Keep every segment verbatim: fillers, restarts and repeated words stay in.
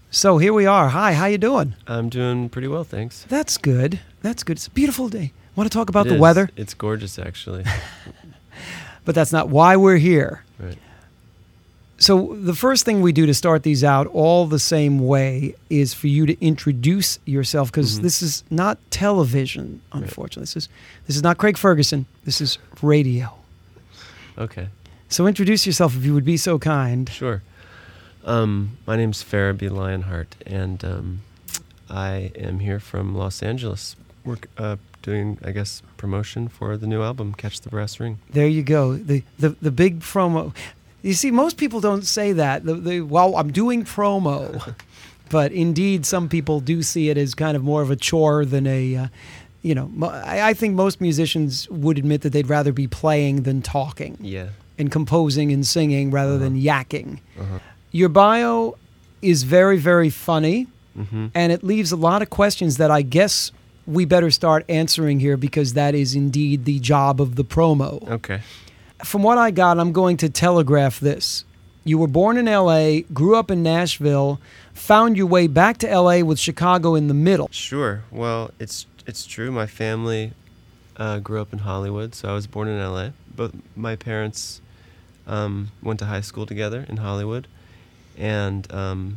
So here we are. Hi, how you doing? I'm doing pretty well, thanks. That's good. That's good. It's a beautiful day. Want to talk about It the is. weather? It's gorgeous, actually. But that's not why we're here. Right. So the first thing we do to start these out all the same way is for you to introduce yourself, because Mhm. this is not television, unfortunately. This is this is not Craig Ferguson. This is radio. Okay. So introduce yourself if you would be so kind. Sure. Um, my name's Farabee Lionheart, and um, I am here from Los Angeles, work uh, doing, I guess, promotion for the new album, Catch the Brass Ring. There you go. The the the big promo. You see, most people don't say that. The, the, well, I'm doing promo, but indeed, some people do see it as kind of more of a chore than a. Uh, you know, mo- I, I think most musicians would admit that they'd rather be playing than talking, Yeah. and composing and singing rather Uh-huh. than yakking. Uh-huh. Your bio is very, very funny, Mm-hmm. and it leaves a lot of questions that I guess we better start answering here, because that is indeed the job of the promo. Okay. From what I got, I'm going to telegraph this. You were born in L A, grew up in Nashville, found your way back to L A with Chicago in the middle. Sure. Well, it's it's true. My family uh, grew up in Hollywood, so I was born in L A. But my parents um, went to high school together in Hollywood, and um,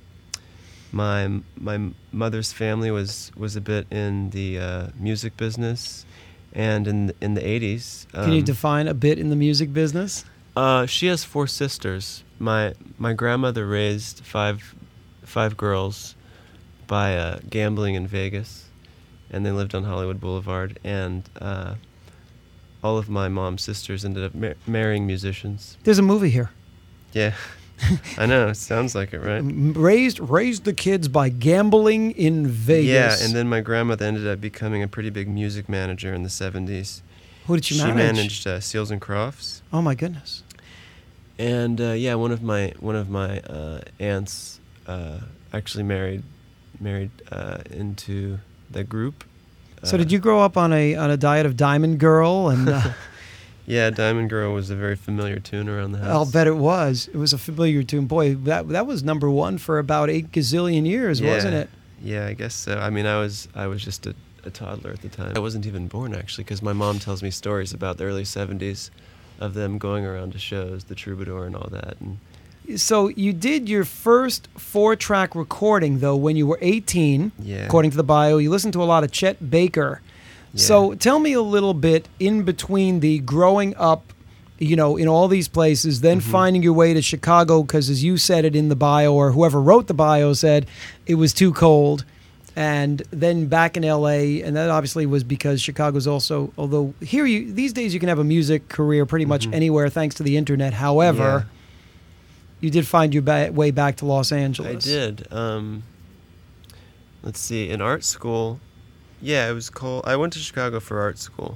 my my mother's family was, was a bit in the uh, music business, and in the, in the eighties. Um, Can you define a bit in the music business? Uh, she has four sisters. My my grandmother raised five five girls by uh, gambling in Vegas, and they lived on Hollywood Boulevard. And uh, all of my mom's sisters ended up mar- marrying musicians. There's a movie here. Yeah, I know. It sounds like it, right? M- Raised raised the kids by gambling in Vegas. Yeah, and then my grandmother ended up becoming a pretty big music manager in the seventies. Who did she She manage? managed uh, Seals and Crofts. Oh my goodness. And uh, yeah, one of my one of my uh, aunts uh, actually married married uh, into the group. So Uh, did you grow up on a on a diet of Diamond Girl and? Uh, Yeah, Diamond Girl was a very familiar tune around the house. I'll bet it was. It was a familiar tune. Boy, that that was number one for about eight gazillion years, Yeah. wasn't it? Yeah, I guess so. I mean, I was I was just a, a toddler at the time. I wasn't even born actually, because my mom tells me stories about the early seventies of them going around to shows, the Troubadour and all that. And So you did your first four-track recording, though, when you were eighteen, yeah, according to the bio. You listened to a lot of Chet Baker. yeah. So tell me a little bit in between the growing up, you know, in all these places, then Mhm. finding your way to Chicago, because as you said it in the bio, or whoever wrote the bio said, it was too cold. And then back in L A, and that obviously was because Chicago's also, although here you these days you can have a music career pretty much Mhm. anywhere thanks to the internet. However, Yeah. you did find your ba- way back to Los I Angeles. did. Um, let's see. In art school, yeah, it was cool. I went to Chicago for art school,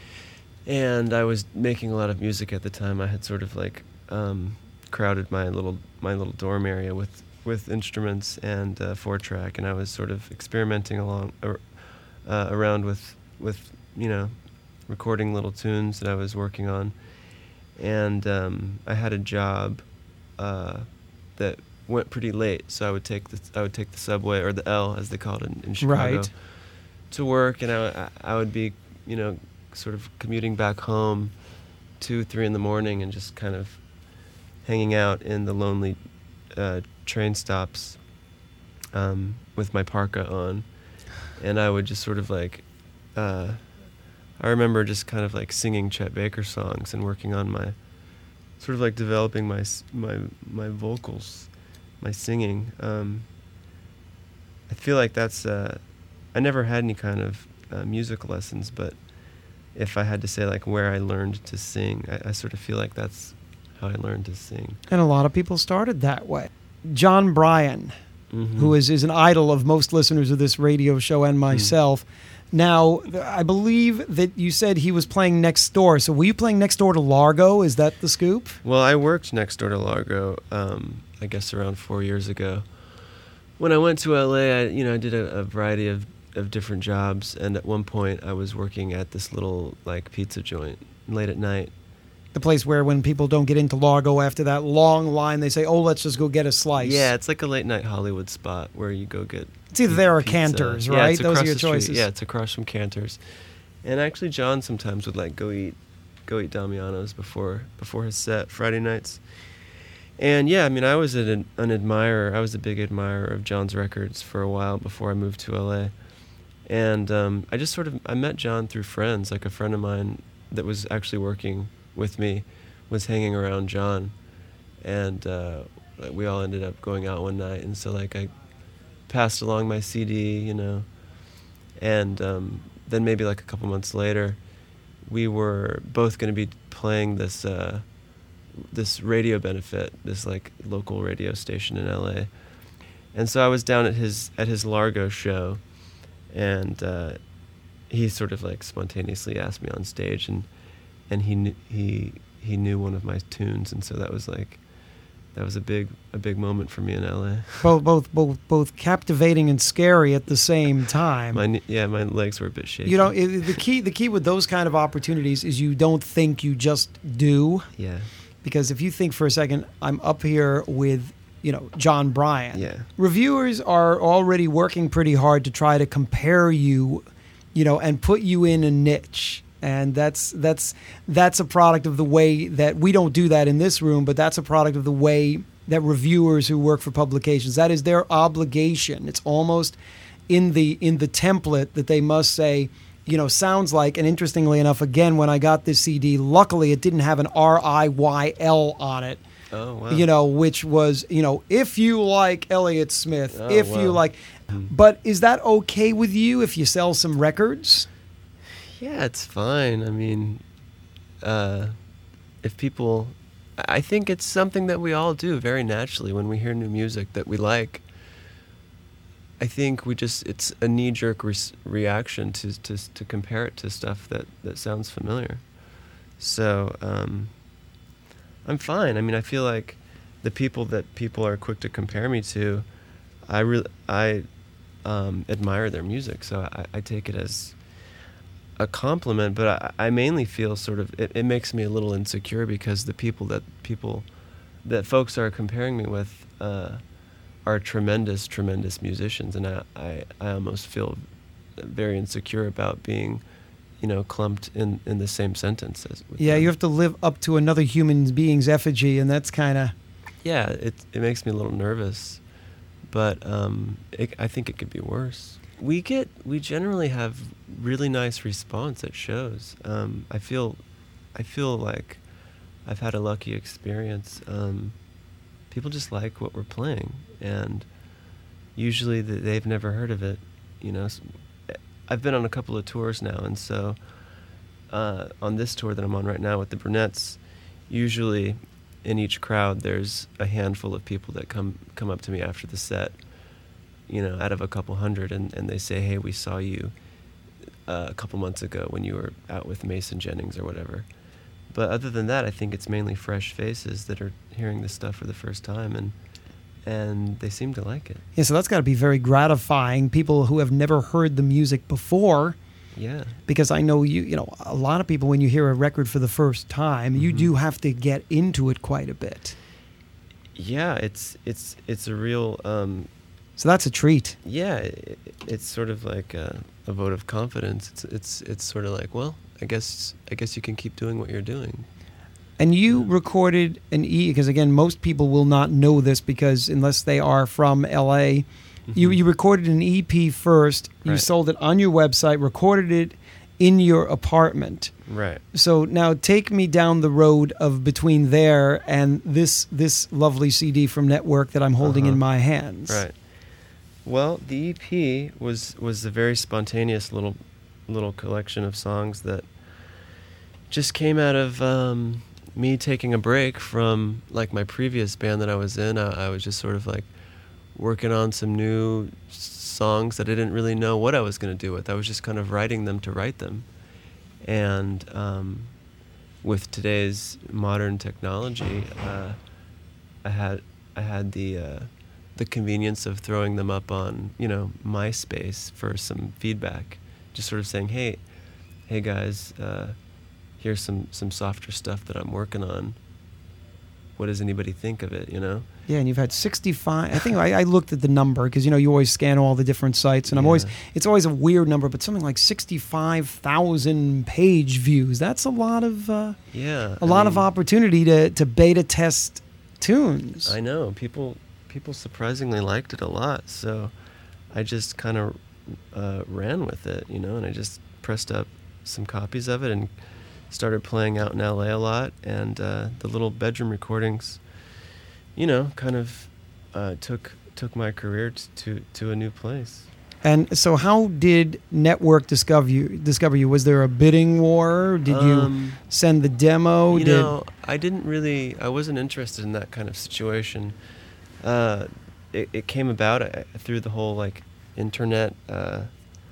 and I was making a lot of music at the time. I had sort of like um, crowded my little my little dorm area with with instruments and uh, four track, and I was sort of experimenting along uh, uh, around with with you know recording little tunes that I was working on, and um, I had a job uh, that went pretty late, so I would take the I would take the subway, or the L as they call it in, in Chicago, Right. to work, and I I would be you know sort of commuting back home two three in the morning and just kind of hanging out in the lonely uh, train stops um, with my parka on, and I would just sort of like uh, I remember just kind of like singing Chet Baker songs and working on my sort of like developing my s- my my vocals, my singing. Um, I feel like that's uh, I never had any kind of uh, music lessons, but if I had to say like where I learned to sing, I, I sort of feel like that's how I learned to sing. And a lot of people started that way. John Bryan, Mm-hmm. who is, is an idol of most listeners of this radio show and myself. Now, I believe that you said he was playing next door. So were you playing next door to Largo? Is that the scoop? Well, I worked next door to Largo, um, I guess around four years ago. When I went to L A, I, you know, I did a, a variety of, of different jobs, and at one point I was working at this little like pizza joint late at night, The place where when people don't get into Largo after that long line, they say, "Oh, let's just go get a slice." Yeah, it's like a late night Hollywood spot where you go get. It's either there or pizza. Cantor's, Yeah, right? it's Those are across your the street. choices. Yeah, it's across from Cantor's, and actually John sometimes would like go eat, go eat Damiano's before before his set Friday nights. And yeah, I mean, I was an, an admirer. I was a big admirer of John's records for a while before I moved to L A. And um, I just sort of I met John through friends. Like a friend of mine that was actually working with me was hanging around John, and uh, we all ended up going out one night. And so like I passed along my C D, you know, and um, then maybe like a couple months later, we were both going to be playing this uh, this radio benefit, this like local radio station in L A. And so I was down at his at his Largo show, and uh, he sort of like spontaneously asked me on stage, and and he kn- he he knew one of my tunes, and so that was like that was a big a big moment for me in L A. Both both both both captivating and scary at the same time. My kn- yeah, my legs were a bit shaky. You know, it, the key the key with those kind of opportunities is you don't think, you just do. Yeah. Because if you think for a second, I'm up here with, you know, John Bryan. Yeah. Reviewers are already working pretty hard to try to compare you, you know, and put you in a niche. And that's that's that's a product of the way that we don't do that in this room, but that's a product of the way that reviewers who work for publications, that is their obligation. It's almost in the in the template that they must say, you know, sounds like, and interestingly enough, again, when I got this C D, luckily it didn't have an R I Y L on it. Oh, wow. You know, which was, you know, if you like Elliott Smith, Oh, if wow. you like. Mm. But is that okay with you if you sell some records? Yeah, it's fine. I mean, uh, if people, I think it's something that we all do very naturally when we hear new music that we like. I think we just, it's a knee-jerk re- reaction to, to to compare it to stuff that, that sounds familiar. So, um, I'm fine. I mean, I feel like the people that people are quick to compare me to, I really, I um, admire their music, so I, I take it as a compliment, but I, I mainly feel sort of, it, it makes me a little insecure because the people that people, that folks are comparing me with, uh, are tremendous, tremendous musicians, and I, I, I almost feel very insecure about being, you know, clumped in, in the same sentence as with Yeah, them. you have to live up to another human being's effigy, and that's kind of... Yeah, it it makes me a little nervous, but um, it, I think it could be worse. We get, we generally have really nice response at shows. Um, I feel, I feel like I've had a lucky experience. Um, people just like what we're playing, and usually th- they've never heard of it. You know, I've been on a couple of tours now, and so uh, on this tour that I'm on right now with the Brunettes, usually in each crowd there's a handful of people that come come up to me after the set, you know, out of a couple hundred, and, and they say, hey, we saw you uh, a couple months ago when you were out with Mason Jennings or whatever. But other than that, I think it's mainly fresh faces that are hearing this stuff for the first time, and and they seem to like it. Yeah, so that's got to be very gratifying. People who have never heard the music before, Yeah. because I know you, you know, a lot of people, when you hear a record for the first time, you Mhm. do have to get into it quite a bit. Yeah, it's it's it's a real um, So that's a treat. yeah. It, it's sort of like a, a vote of confidence. It's it's it's sort of like, well, I guess I guess you can keep doing what you're doing. And you recorded an E, because again, most people will not know this because unless they are from L A, you, Mhm. you recorded an E P first, you Right. sold it on your website, recorded it in your apartment. Right. So now take me down the road of between there and this this lovely C D from Network that I'm holding Uh-huh. in my hands. Right. Well, the E P was was a very spontaneous little little collection of songs that just came out of um, me taking a break from like my previous band that I was in. I, I was just sort of like working on some new s- songs that I didn't really know what I was going to do with. I was just kind of writing them to write them. And um, with today's modern technology, uh, I had I had the uh, the convenience of throwing them up on, you know, MySpace for some feedback, just sort of saying, hey, hey guys, uh, here's some some softer stuff that I'm working on. What does anybody think of it, you know? Yeah, and you've had sixty-five. I think I, I looked at the number because, you know, you always scan all the different sites, and I'm Yeah. always, it's always a weird number, but something like sixty-five thousand page views. That's a lot of, uh, Yeah. a I lot of mean, opportunity to, to beta test tunes. I know people people surprisingly liked it a lot, so I just kind of uh, ran with it, you know, and I just pressed up some copies of it and started playing out in L A a lot, and uh, the little bedroom recordings, you know, kind of uh, took took my career t- to to a new place. And so, how did Network discover you? Discover you? Was there a bidding war? Did you Um, send the demo? You did know, I didn't really, I wasn't interested in that kind of situation. Uh, it, it came about uh, through the whole, like, internet uh,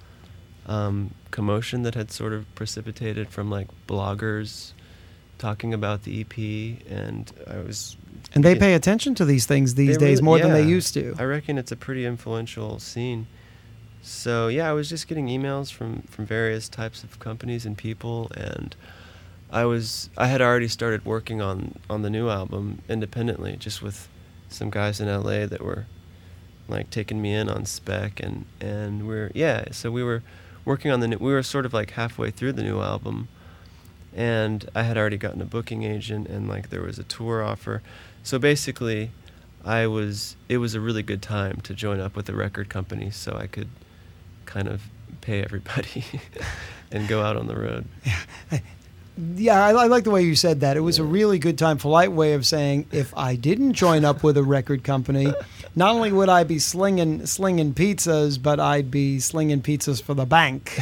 um, commotion that had sort of precipitated from, like, bloggers talking about the E P, and I was... and they yeah, pay attention to these things these they days really- more than they yeah. used to. I reckon it's a pretty influential scene. So yeah, I was just getting emails from, from various types of companies and people, and I was I had already started working on, on the new album independently, just with some guys in L A that were like taking me in on spec, and, and we're yeah, so we were working on the new, we were sort of like halfway through the new album, and I had already gotten a booking agent, and like there was a tour offer. So basically I was it was a really good time to join up with a record company so I could kind of pay everybody and go out on the road. Yeah, I, I like the way you said that. It was a Yeah. really good time, polite way of saying, if I didn't join up with a record company, not only would I be slinging slinging pizzas, but I'd be slinging pizzas for the bank,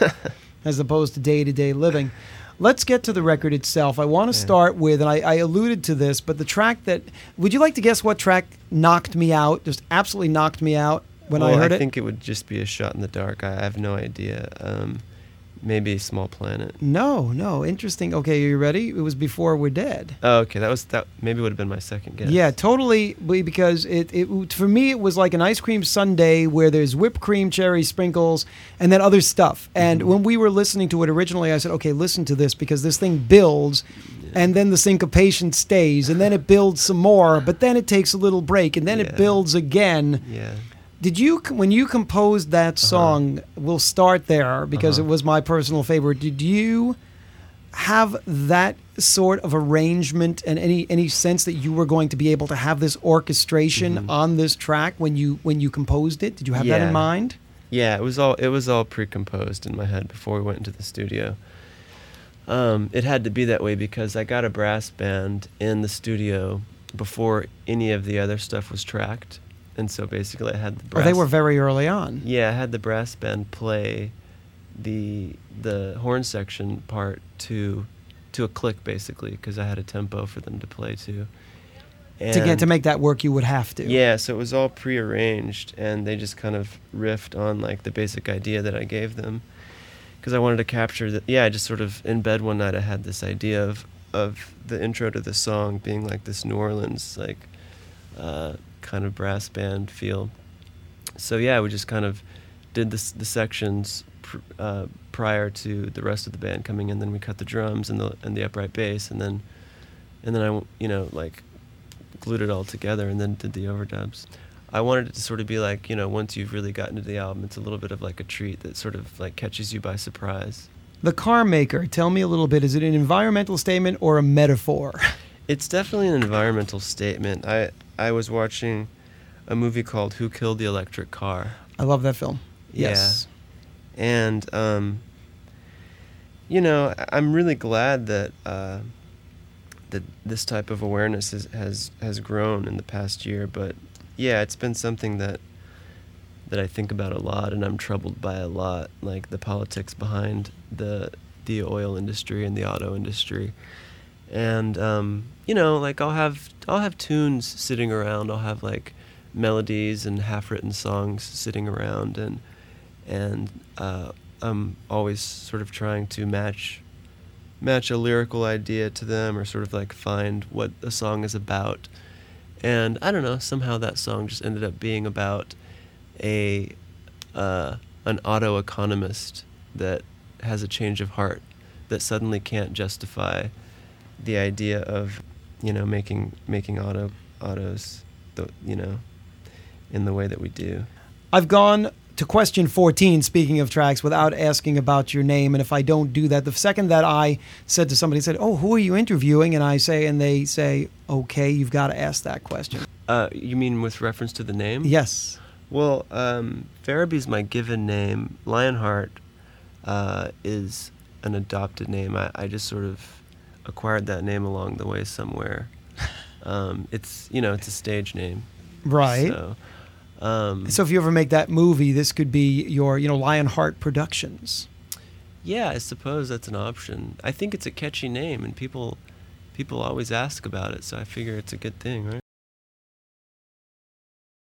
as opposed to day-to-day living. Let's get to the record itself. I want to Yeah. start with, and I, I alluded to this, but the track that, would you like to guess what track knocked me out, just absolutely knocked me out when well, I heard I it? think it would just be a shot in the dark. I have no idea. Um, maybe Small Planet. No, no, interesting. Okay, are you ready? It was Before We're Dead. Oh, okay. That was that. Maybe would have been my second guess. Yeah, totally. be- Because it, it for me it was like an ice cream sundae where there's whipped cream, cherry sprinkles, and then other stuff. And Mhm. when we were listening to it originally, I said, "Okay, listen to this because this thing builds, and then the syncopation stays, and then it builds some more, but then it takes a little break, and then Yeah. it builds again." Yeah. Did you, when you composed that Uh-huh. song? We'll start there because Uh-huh. it was my personal favorite. Did you have that sort of arrangement and any any sense that you were going to be able to have this orchestration Mhm. on this track when you when you composed it? Did you have that Yeah. in mind? Yeah, it was all it was all pre-composed in my head before we went into the studio. Um, it had to be that way because I got a brass band in the studio before any of the other stuff was tracked, and so basically I had the Or brass. they were very early on. Yeah, I had the brass band play the the horn section part to to a click basically because I had a tempo for them to play to. To get to And- make that work, you would have to. yeah, so it was all prearranged, and they just kind of riffed on like the basic idea that I gave them, because I wanted to capture that. Yeah, I just sort of in bed one night I had this idea of of the intro to the song being like this New Orleans like uh, kind of brass band feel. So yeah, we just kind of did this, the sections pr- uh, prior to the rest of the band coming in. Then we cut the drums and the and the upright bass, and then and then I w- you know like. glued it all together and then did the overdubs. I wanted it to sort of be like, you know, once you've really gotten to the album, it's a little bit of like a treat that sort of like catches you by surprise. The Car Maker, tell me a little bit. Is it an environmental statement or a metaphor? It's definitely an environmental statement. I I was watching a movie called Who Killed the Electric Car? I love that film. Yeah. Yes. And, um, you know, I- I'm really glad that uh, that this type of awareness is, has has grown in the past year. But yeah, it's been something that that I think about a lot, and I'm troubled by a lot, like the politics behind the the oil industry and the auto industry. And um, you know, like I'll have I'll have tunes sitting around. I'll have like melodies and half-written songs sitting around, and and uh, I'm always sort of trying to match match a lyrical idea to them, or sort of like find what a song is about. And I don't know, somehow that song just ended up being about a uh, an auto economist that has a change of heart that suddenly can't justify the idea of, you know, making making auto autos, the, you know, in the way that we do. I've gone to question fourteen, speaking of tracks, without asking about your name. And if I don't do that, the second that I said to somebody, said, oh, who are you interviewing? And I say, and they say, okay, you've got to ask that question. Uh, you mean with reference to the name? Yes. Well, um, Farabie's my given name. Lionheart uh, is an adopted name. I, I just sort of acquired that name along the way somewhere. Um, it's, you know, it's a stage name. Right. So, um, so if you ever make that movie, this could be your, you know, Lionheart Productions. yeah, I suppose that's an option. I think it's a catchy name, and people people always ask about it, so I figure it's a good thing, right?